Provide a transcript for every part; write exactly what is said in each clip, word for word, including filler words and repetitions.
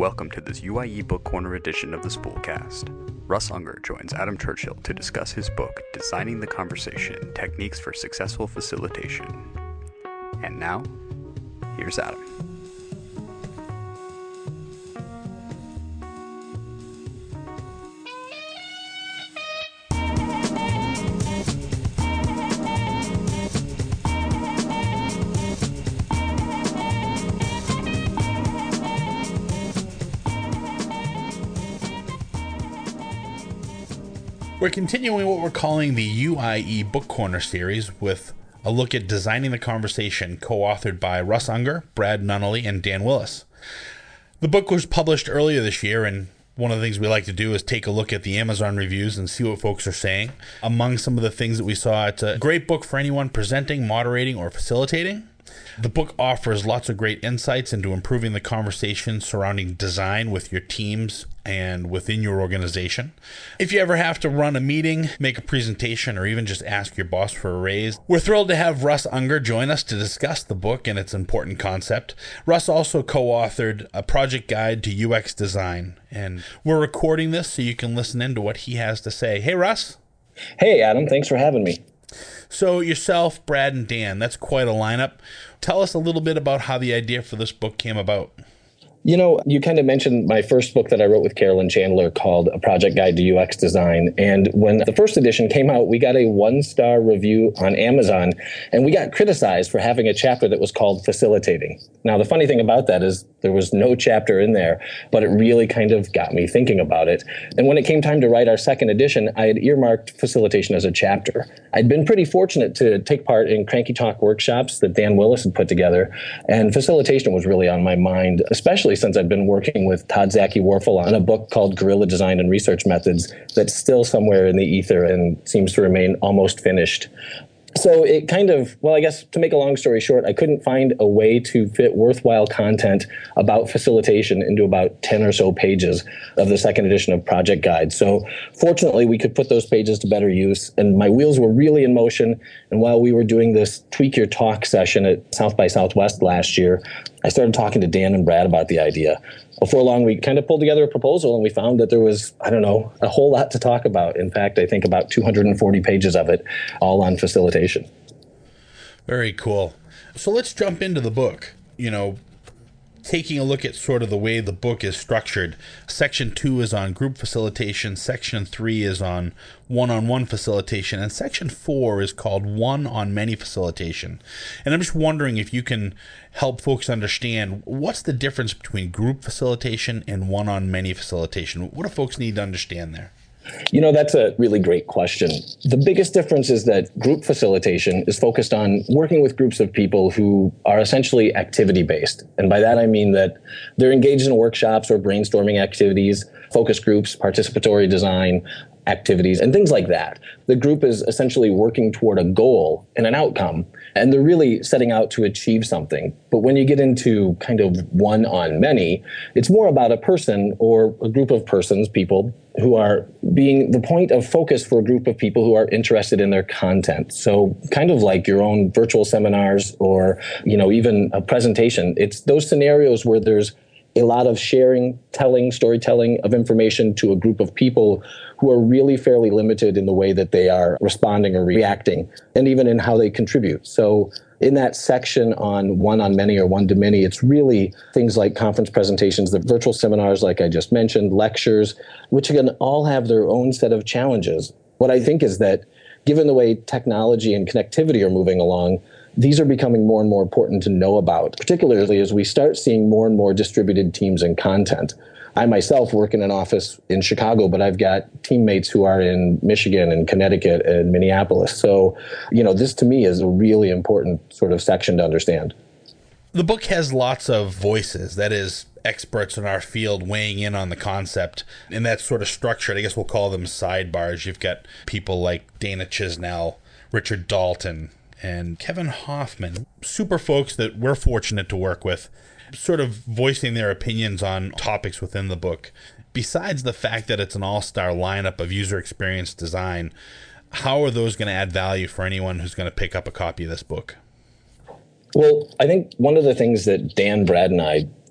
Welcome to this U I E Book Corner edition of the Spoolcast. Russ Unger joins Adam Churchill to discuss his book, Designing the Conversation, Techniques for Successful Facilitation. And now, here's Adam. We're continuing what we're calling the U I E Book Corner series with a look at Designing the Conversation, co-authored by Russ Unger, Brad Nunnally, and Dan Willis. The book was published earlier this year, and one of the things we like to do is take a look at the Amazon reviews and see what folks are saying. Among some of the things that we saw, it's a great book for anyone presenting, moderating, or facilitating. The book offers lots of great insights into improving the conversation surrounding design with your teams and within your organization. If you ever have to run a meeting, make a presentation, or even just ask your boss for a raise, we're thrilled to have Russ Unger join us to discuss the book and its important concept. Russ also co-authored a project guide to U X design, and we're recording this so you can listen in to what he has to say. Hey, Russ. Hey, Adam. Thanks for having me. So yourself, Brad, and Dan, that's quite a lineup. Tell us a little bit about how the idea for this book came about. You know, you kind of mentioned my first book that I wrote with Carolyn Chandler called A Project Guide to U X Design. And when the first edition came out, we got a one-star review on Amazon, and we got criticized for having a chapter that was called Facilitating. Now, the funny thing about that is there was no chapter in there, but it really kind of got me thinking about it. And when it came time to write our second edition, I had earmarked facilitation as a chapter. I'd been pretty fortunate to take part in Cranky Talk workshops that Dan Willis had put together, and facilitation was really on my mind, especially since I've been working with Todd Zaki-Warfel on a book called Guerrilla Design and Research Methods that's still somewhere in the ether and seems to remain almost finished. So it kind of, well, I guess to make a long story short, I couldn't find a way to fit worthwhile content about facilitation into about ten or so pages of the second edition of Project Guide. So fortunately, we could put those pages to better use, and my wheels were really in motion. And while we were doing this Tweak Your Talk session at South by Southwest last year, I started talking to Dan and Brad about the idea. Before long, we kind of pulled together a proposal, and we found that there was, I don't know, a whole lot to talk about. In fact, I think about two hundred forty pages of it, all on facilitation. Very cool. So let's jump into the book. You know, taking a look at sort of the way the book is structured. Section two is on group facilitation. Section three is on one-on-one facilitation. And section four is called one-on-many facilitation. And I'm just wondering if you can help folks understand what's the difference between group facilitation and one-on-many facilitation. What do folks need to understand there? You know, that's a really great question. The biggest difference is that group facilitation is focused on working with groups of people who are essentially activity-based. And by that, I mean that they're engaged in workshops or brainstorming activities, focus groups, participatory design activities, and things like that. The group is essentially working toward a goal and an outcome, and they're really setting out to achieve something. But when you get into kind of one-on-many, it's more about a person or a group of persons, people, who are being the point of focus for a group of people who are interested in their content. So kind of like your own virtual seminars or, you know, even a presentation. It's those scenarios where there's a lot of sharing, telling, storytelling of information to a group of people who are really fairly limited in the way that they are responding or reacting, and even in how they contribute. So in that section on one-on-many or one-to-many, it's really things like conference presentations, the virtual seminars like I just mentioned, lectures, which can all have their own set of challenges. What I think is that given the way technology and connectivity are moving along, these are becoming more and more important to know about, particularly as we start seeing more and more distributed teams and content. I myself work in an office in Chicago, but I've got teammates who are in Michigan and Connecticut and Minneapolis. So, you know, this to me is a really important sort of section to understand. The book has lots of voices, that is, experts in our field weighing in on the concept, and that's sort of structured. I guess we'll call them sidebars. You've got people like Dana Chisnell, Richard Dalton, and Kevin Hoffman, super folks that we're fortunate to work with, sort of voicing their opinions on topics within the book. Besides the fact that it's an all-star lineup of user experience design, how are those going to add value for anyone who's going to pick up a copy of this book? Well, I think one of the things that Dan, Brad, and I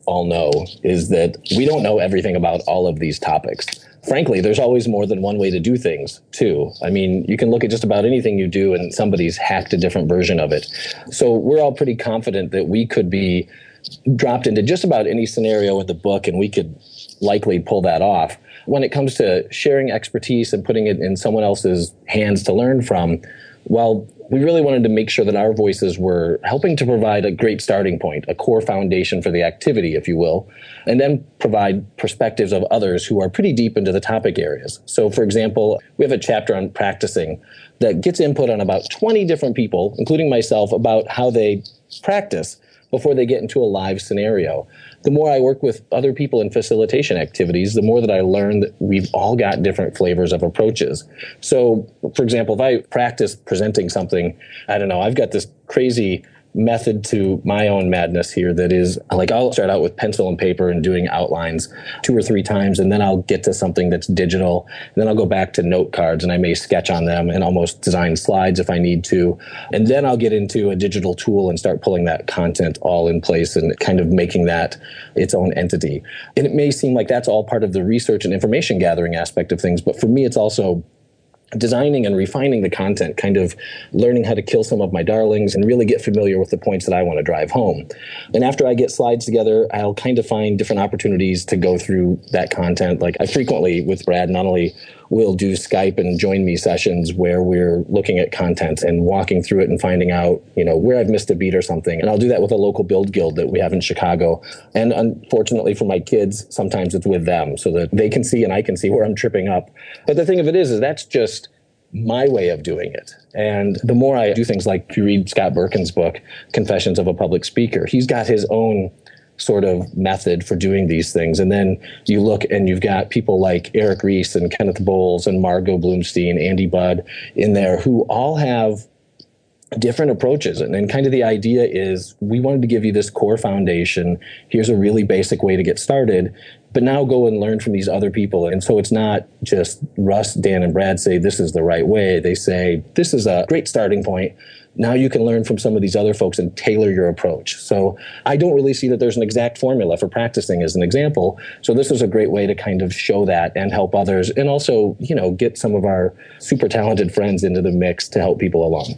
all know is that we don't know everything about all of these topics. Frankly, there's always more than one way to do things, too. I mean, you can look at just about anything you do and somebody's hacked a different version of it. So we're all pretty confident that we could be dropped into just about any scenario in the book and we could likely pull that off. When it comes to sharing expertise and putting it in someone else's hands to learn from, well, we really wanted to make sure that our voices were helping to provide a great starting point, a core foundation for the activity, if you will, and then provide perspectives of others who are pretty deep into the topic areas. So, for example, we have a chapter on practicing that gets input on about twenty different people, including myself, about how they practice before they get into a live scenario. The more I work with other people in facilitation activities, the more that I learn that we've all got different flavors of approaches. So, for example, if I practice presenting something, I don't know, I've got this crazy method to my own madness here that is like I'll start out with pencil and paper and doing outlines two or three times, and then I'll get to something that's digital, and then I'll go back to note cards and I may sketch on them and almost design slides if I need to, and then I'll get into a digital tool and start pulling that content all in place and kind of making that its own entity. And it may seem like that's all part of the research and information gathering aspect of things, but for me it's also designing and refining the content, kind of learning how to kill some of my darlings and really get familiar with the points that I want to drive home. And after I get slides together, I'll kind of find different opportunities to go through that content. Like I frequently, with Brad Nunnally, will do Skype and join me sessions where we're looking at content and walking through it and finding out, you know, where I've missed a beat or something. And I'll do that with a local build guild that we have in Chicago. And unfortunately for my kids, sometimes it's with them so that they can see and I can see where I'm tripping up. But the thing of it is, is that's just my way of doing it. And the more I do things like, if you read Scott Berkin's book, Confessions of a Public Speaker, he's got his own sort of method for doing these things. And then you look and you've got people like Eric Ries and Kenneth Bowles and Margot Bloomstein, Andy Budd in there who all have different approaches. And then kind of the idea is we wanted to give you this core foundation. Here's a really basic way to get started, but now go and learn from these other people. And so it's not just Russ, Dan, and Brad say this is the right way. They say this is a great starting point. Now you can learn from some of these other folks and tailor your approach. So I don't really see that there's an exact formula for practicing as an example. So this is a great way to kind of show that and help others and also, you know, get some of our super talented friends into the mix to help people along.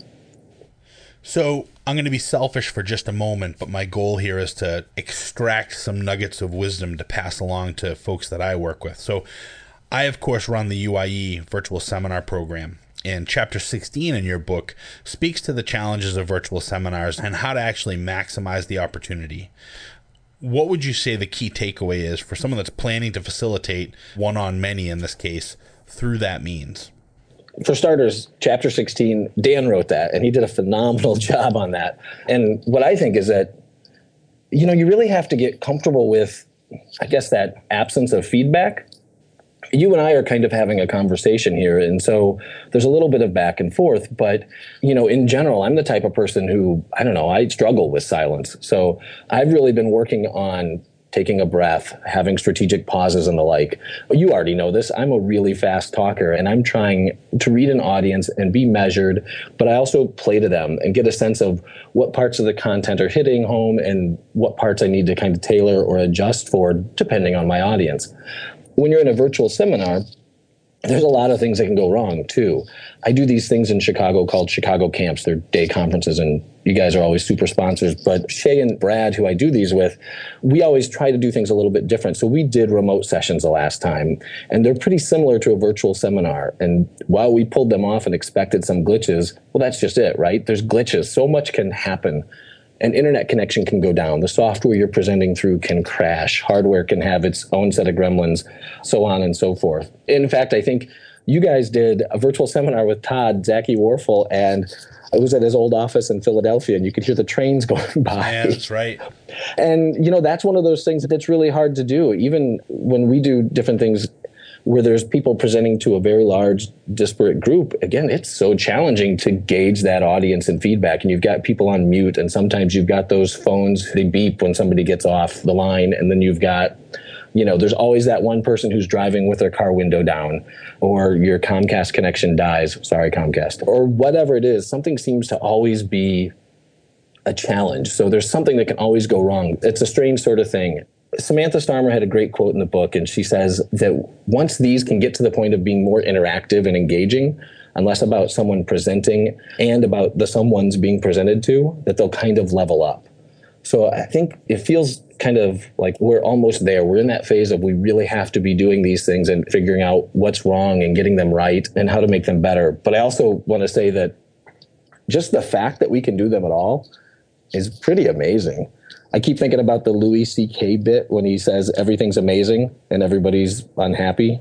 So I'm going to be selfish for just a moment, but my goal here is to extract some nuggets of wisdom to pass along to folks that I work with. So I, of course, run the U I E virtual seminar program. And chapter sixteen in your book speaks to the challenges of virtual seminars and how to actually maximize the opportunity. What would you say the key takeaway is for someone that's planning to facilitate one-on-many in this case through that means? For starters, chapter sixteen, Dan wrote that, and he did a phenomenal job on that. And what I think is that, you know, you really have to get comfortable with, I guess, that absence of feedback. You and I are kind of having a conversation here, and so there's a little bit of back and forth, but, you know, in general, I'm the type of person who, I don't know, I struggle with silence. So I've really been working on taking a breath, having strategic pauses and the like. You already know this. I'm a really fast talker, and I'm trying to read an audience and be measured, but I also play to them and get a sense of what parts of the content are hitting home and what parts I need to kind of tailor or adjust for depending on my audience. When you're in a virtual seminar, there's a lot of things that can go wrong, too. I do these things in Chicago called Chicago Camps. They're day conferences, and you guys are always super sponsors. But Shay and Brad, who I do these with, we always try to do things a little bit different. So we did remote sessions the last time, and they're pretty similar to a virtual seminar. And while we pulled them off and expected some glitches, well, that's just it, right? There's glitches. So much can happen. An internet connection can go down. The software you're presenting through can crash. Hardware can have its own set of gremlins, so on and so forth. In fact, I think you guys did a virtual seminar with Todd, Zachy Warfel, and I was at his old office in Philadelphia, and you could hear the trains going by. Yeah, that's right. And, you know, that's one of those things that's really hard to do. Even when we do different things where there's people presenting to a very large, disparate group, again, it's so challenging to gauge that audience and feedback. And you've got people on mute, and sometimes you've got those phones, they beep when somebody gets off the line, and then you've got, you know, there's always that one person who's driving with their car window down, or your Comcast connection dies, sorry, Comcast, or whatever it is. Something seems to always be a challenge. So there's something that can always go wrong. It's a strange sort of thing. Samantha Starmer had a great quote in the book, and she says that once these can get to the point of being more interactive and engaging, and less about someone presenting and about the someone's being presented to, that they'll kind of level up. So I think it feels kind of like we're almost there. We're in that phase of we really have to be doing these things and figuring out what's wrong and getting them right and how to make them better. But I also want to say that just the fact that we can do them at all is pretty amazing. I keep thinking about the Louis C K bit when he says everything's amazing and everybody's unhappy.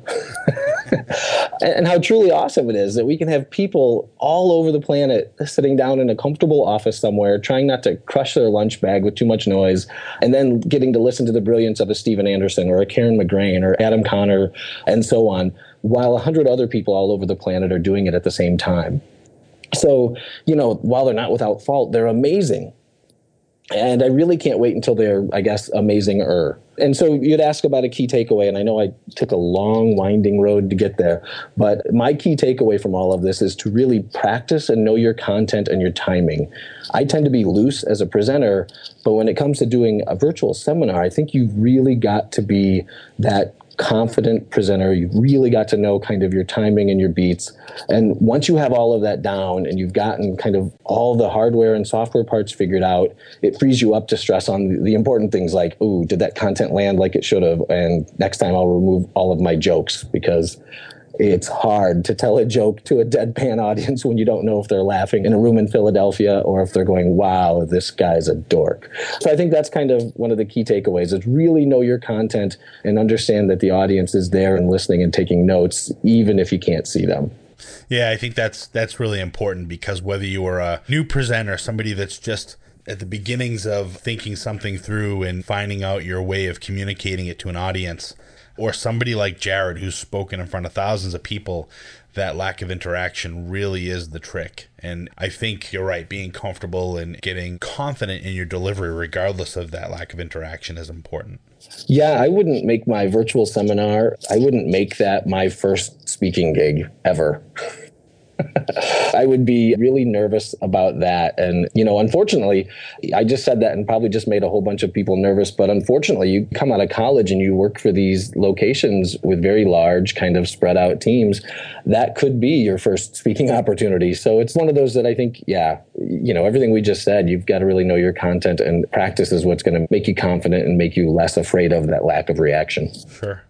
And how truly awesome it is that we can have people all over the planet sitting down in a comfortable office somewhere, trying not to crush their lunch bag with too much noise, and then getting to listen to the brilliance of a Steven Anderson or a Karen McGrain or Adam Connor and so on, while a hundred other people all over the planet are doing it at the same time. So, you know, while they're not without fault, they're amazing. And I really can't wait until they're, I guess, amazing-er. And so you'd ask about a key takeaway, and I know I took a long, winding road to get there, but my key takeaway from all of this is to really practice and know your content and your timing. I tend to be loose as a presenter, but when it comes to doing a virtual seminar, I think you've really got to be that confident presenter. You've really got to know kind of your timing and your beats. And once you have all of that down and you've gotten kind of all the hardware and software parts figured out, it frees you up to stress on the important things like, ooh, did that content land like it should have? And next time I'll remove all of my jokes, because it's hard to tell a joke to a deadpan audience when you don't know if they're laughing in a room in Philadelphia or if they're going, wow, this guy's a dork. So I think that's kind of one of the key takeaways is really know your content and understand that the audience is there and listening and taking notes, even if you can't see them. Yeah, I think that's that's really important, because whether you are a new presenter, somebody that's just at the beginnings of thinking something through and finding out your way of communicating it to an audience, or somebody like Jared who's spoken in front of thousands of people, that lack of interaction really is the trick. And I think you're right, being comfortable and getting confident in your delivery regardless of that lack of interaction is important. Yeah, I wouldn't make my virtual seminar, I wouldn't make that my first speaking gig ever. I would be really nervous about that. And, you know, unfortunately, I just said that and probably just made a whole bunch of people nervous. But unfortunately, you come out of college and you work for these locations with very large kind of spread out teams. That could be your first speaking opportunity. So it's one of those that I think, yeah, you know, everything we just said, you've got to really know your content, and practice is what's going to make you confident and make you less afraid of that lack of reaction. Sure.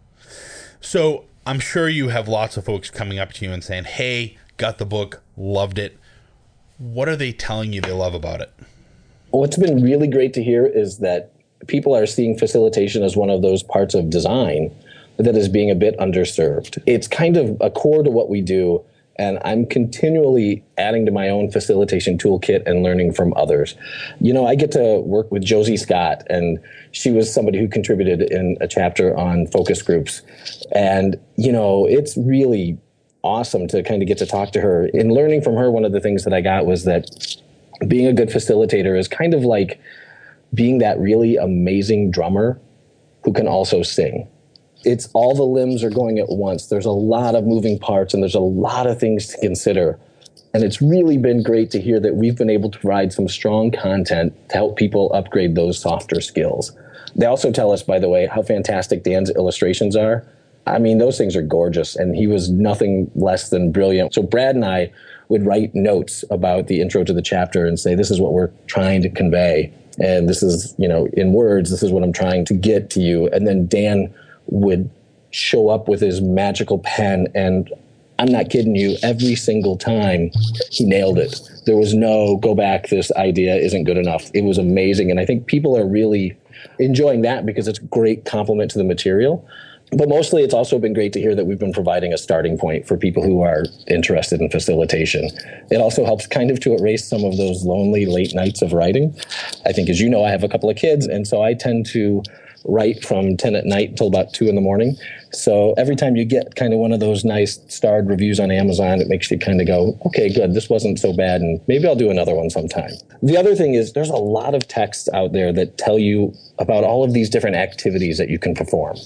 So I'm sure you have lots of folks coming up to you and saying, hey, got the book, loved it. What are they telling you they love about it? What's been really great to hear is that people are seeing facilitation as one of those parts of design that is being a bit underserved. It's kind of a core to what we do, and I'm continually adding to my own facilitation toolkit and learning from others. You know, I get to work with Josie Scott, and she was somebody who contributed in a chapter on focus groups. And, you know, it's really awesome to kind of get to talk to her. In learning from her, one of the things that I got was that being a good facilitator is kind of like being that really amazing drummer who can also sing. It's all the limbs are going at once. There's a lot of moving parts and there's a lot of things to consider. And it's really been great to hear that we've been able to provide some strong content to help people upgrade those softer skills. They also tell us, by the way, how fantastic Dan's illustrations are. I mean, those things are gorgeous, and he was nothing less than brilliant. So Brad and I would write notes about the intro to the chapter and say, this is what we're trying to convey. And this is, you know, in words, this is what I'm trying to get to you. And then Dan would show up with his magical pen, and I'm not kidding you, every single time he nailed it. There was no go back, this idea isn't good enough. It was amazing. And I think people are really enjoying that because it's a great compliment to the material. But mostly it's also been great to hear that we've been providing a starting point for people who are interested in facilitation. It also helps kind of to erase some of those lonely late nights of writing. I think, as you know, I have a couple of kids, and so I tend to write from ten at night until about two in the morning. So every time you get kind of one of those nice starred reviews on Amazon, it makes you kind of go, okay, good, this wasn't so bad, and maybe I'll do another one sometime. The other thing is there's a lot of texts out there that tell you about all of these different activities that you can perform.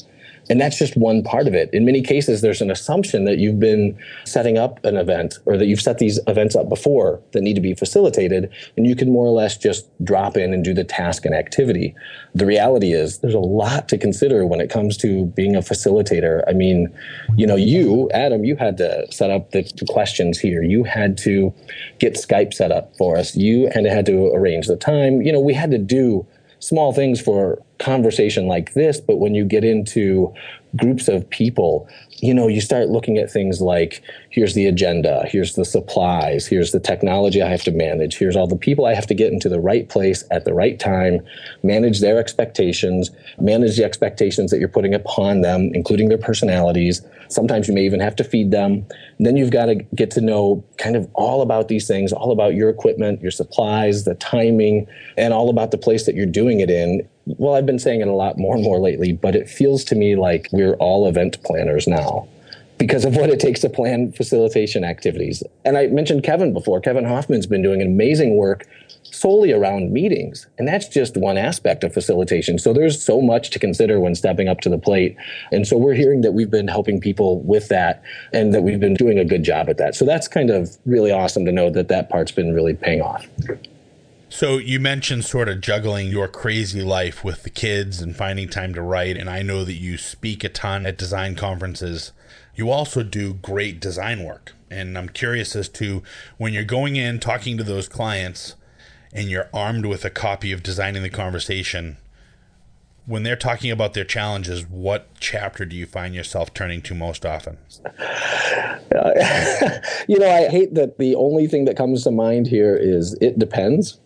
And that's just one part of it. In many cases, there's an assumption that you've been setting up an event or that you've set these events up before that need to be facilitated, and you can more or less just drop in and do the task and activity. The reality is there's a lot to consider when it comes to being a facilitator. I mean, you know, you, Adam, you had to set up the questions here. You had to get Skype set up for us. You kind of had to arrange the time. You know, we had to do small things for conversation like this, but when you get into groups of people, you know, you start looking at things like, here's the agenda, here's the supplies, here's the technology I have to manage, here's all the people I have to get into the right place at the right time, manage their expectations, manage the expectations that you're putting upon them, including their personalities. Sometimes you may even have to feed them. And then you've got to get to know kind of all about these things, all about your equipment, your supplies, the timing, and all about the place that you're doing it in. Well, I've been saying it a lot more and more lately, but it feels to me like we're all event planners now because of what it takes to plan facilitation activities. And I mentioned Kevin before. Kevin Hoffman's been doing amazing work solely around meetings. And that's just one aspect of facilitation. So there's so much to consider when stepping up to the plate. And so we're hearing that we've been helping people with that and that we've been doing a good job at that. So that's kind of really awesome to know that that part's been really paying off. So you mentioned sort of juggling your crazy life with the kids and finding time to write. And I know that you speak a ton at design conferences. You also do great design work. And I'm curious as to when you're going in, talking to those clients, and you're armed with a copy of Designing the Conversation, when they're talking about their challenges, what chapter do you find yourself turning to most often? Uh, you know, I hate that the only thing that comes to mind here is it depends.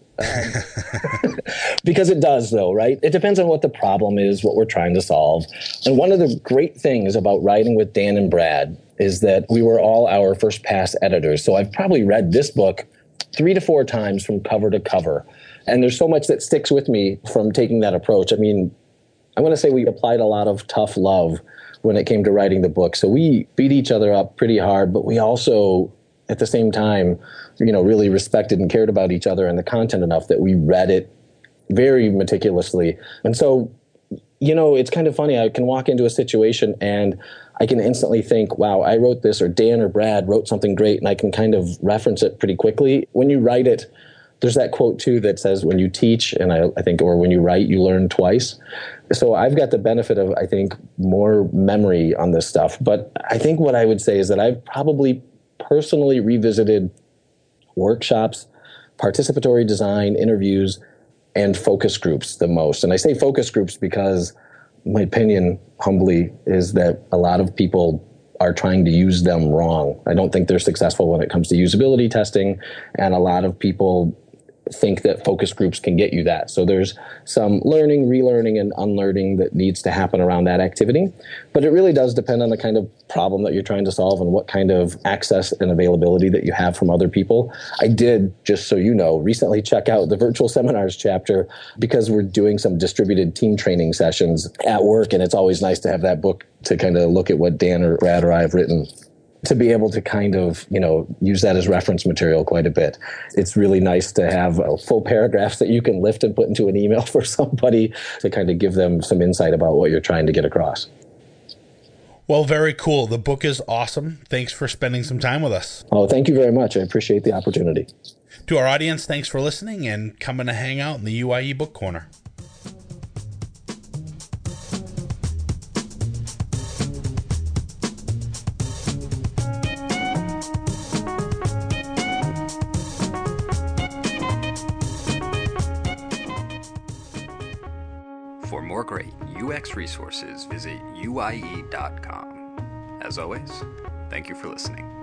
Um, because it does, though, right? It depends on what the problem is, what we're trying to solve. And one of the great things about writing with Dan and Brad is that we were all our first pass editors. So I've probably read this book three to four times from cover to cover. And there's so much that sticks with me from taking that approach. I mean, I want to say we applied a lot of tough love when it came to writing the book. So we beat each other up pretty hard, but we also, at the same time, you know, really respected and cared about each other and the content enough that we read it very meticulously. And so, you know, it's kind of funny. I can walk into a situation and I can instantly think, wow, I wrote this, or Dan or Brad wrote something great, and I can kind of reference it pretty quickly. When you write it, there's that quote, too, that says when you teach, and I, I think, or when you write, you learn twice. So I've got the benefit of, I think, more memory on this stuff. But I think what I would say is that I've probably personally revisited workshops, participatory design, interviews, and focus groups the most. And I say focus groups because my opinion, humbly, is that a lot of people are trying to use them wrong. I don't think they're successful when it comes to usability testing, and a lot of people think that focus groups can get you that. So there's some learning, relearning, and unlearning that needs to happen around that activity. But it really does depend on the kind of problem that you're trying to solve and what kind of access and availability that you have from other people. I did, just so you know, recently check out the virtual seminars chapter because we're doing some distributed team training sessions at work, and it's always nice to have that book to kind of look at what Dan or Brad or I have written, to be able to kind of, you know, use that as reference material quite a bit. It's really nice to have uh, full paragraphs that you can lift and put into an email for somebody to kind of give them some insight about what you're trying to get across. Well, very cool. The book is awesome. Thanks for spending some time with us. Oh, thank you very much. I appreciate the opportunity. To our audience, thanks for listening and coming to hang out in the U I E Book Corner. For more great U X resources, visit U I E dot com. As always, thank you for listening.